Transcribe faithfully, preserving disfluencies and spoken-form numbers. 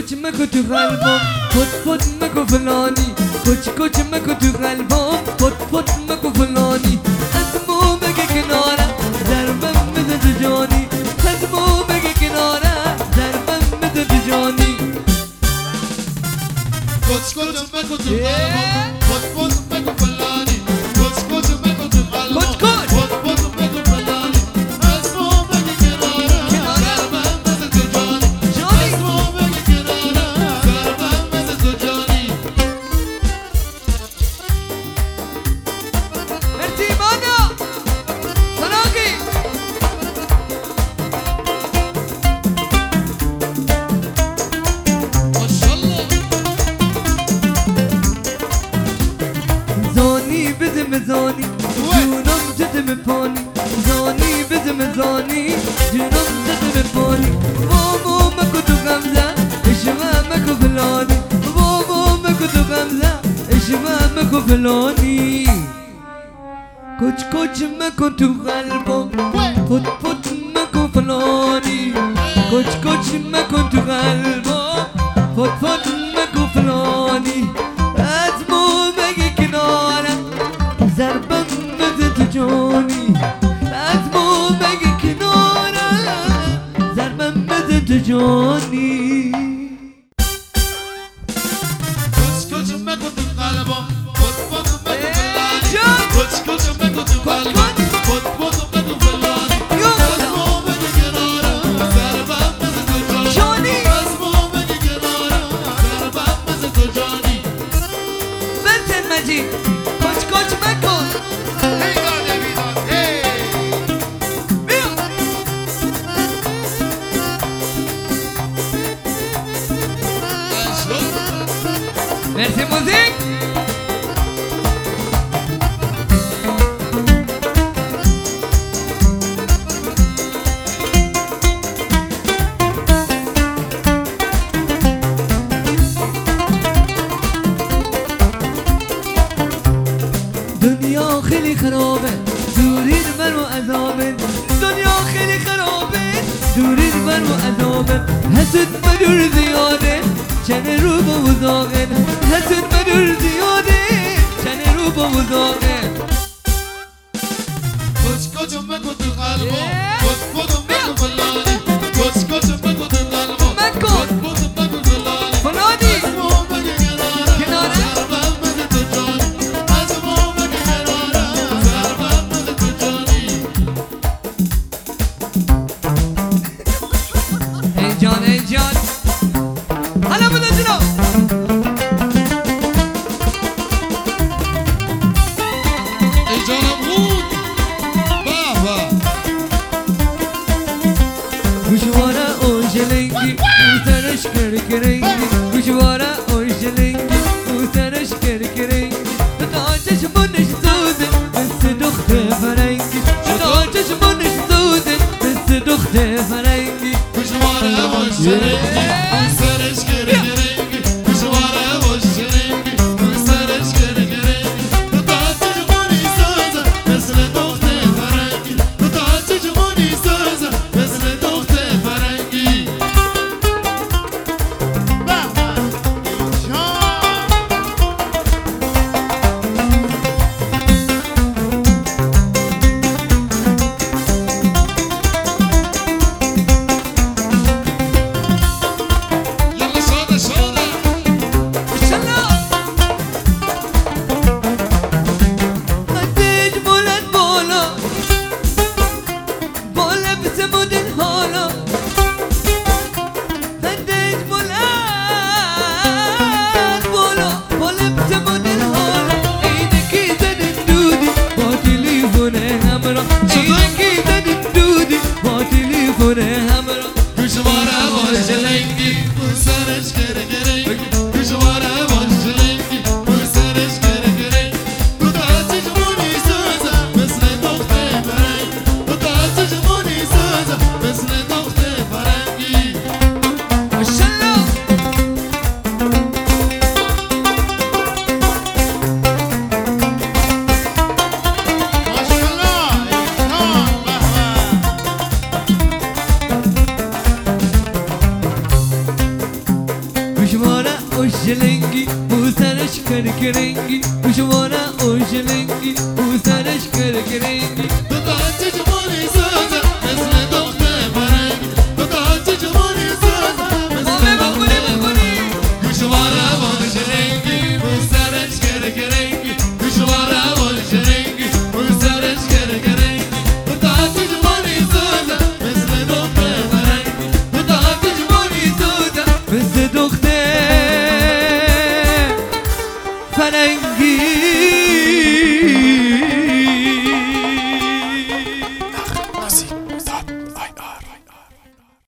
کچ مکو تو قلبم پت پت مکو فلانی کچ کچ مکو تو قلبم پت پت مکو فلانی از مو بگه کناره ضربم بده تو جانی از مو بگه کناره ضربم بده تو جانی کچ کچ مکو تو قلبم پت پت مکو فلانی کچ کچ مکو تو قلبم کچ کچ پت پت مکو فلانی از مو بگه کناره ضربم بده تو جانی از مو بگه کناره ضربم بده تو جانی مرسی مانا سراغی ماشاءالله زانی بده مزانی جونم جده مپانی زانی بده مزانی جونم جده مپانی بابا مکو تو غمزه اشما مکو فلانی بابا مکو تو غمزه اشما مکو فلانی کچ کچ مکو تو قلبم پت پت مکو فلانی کچ کچ مکو تو قلبم پت پت مکو فلانی از مو بگی کنارم ضربم بده تو جانی از مو بگی کنارم ضربم بده تو جانی کچ کچ مکو تو قلبم پت پت مکو فلانی کچ کچ مکو تو قلبم پت پت مکو فلانی از مو بگه کناره ضربم بده تو جانی از مو بگه کناره ضربم بده تو جانی بنتن مجید کچ کچ مکن ای داده بیداد ای بیا مرسی موزیک دنیا خیلی خرابه دورین من و عذابه دنیا خیلی خرابه دورین من و عذابه حسد مدور زیاده چنه رو با وزاقه حسد مدور زیاده چنه رو با وزاقه کچ کچ مکو تو قلبم پت پت مکو فلانی کچ کچ مکو تو قلبم مکو. پت پت مکو فلانی فلانی از مو بگه کناره کناره. ضربم بده تو جانی از مو بگه کناره ضربم بده تو جانی ای جان ای جان حالا بده جنو ای جانم بود بابا گوشواره اوشلنگی بوسرش کرکرنگی گوشواره اوشلنگی بوسرش کرکرنگی تا چشمونش سوزه مثل دخت فرنگی تا چشمونش سوزه مثل دخت فرنگی کشواره باش رنگی سرش گره گرنگی کشواره باش رنگی سرش گره گرنگی تو تا چشمونی سازه مثل دخت فرنگی تو تا چشمونی سازه مثل دخت فرنگی بابا یلا ساده ساده قدش بلند بالا بالا بس مدن حالا قدش بلند بالا بالا بس مدن حالا عینکی زدن دودی با تليفون همراه عینکی زدن دودی با تليفون همراه کشواره باش رنگی سرش گره گرنگی کشواره باش رنگی سرش گره گرنگی تو تا چشمونی سازه مثل دخت فرنگی تو تا چشمونی سازه مثل دخت فرنگی ماشاءالله ماشاءالله اوشلنگی او سرش کرکرنگی پشوانه اوشلنگی او سرش کرکرنگی تو تا چه جوانی سن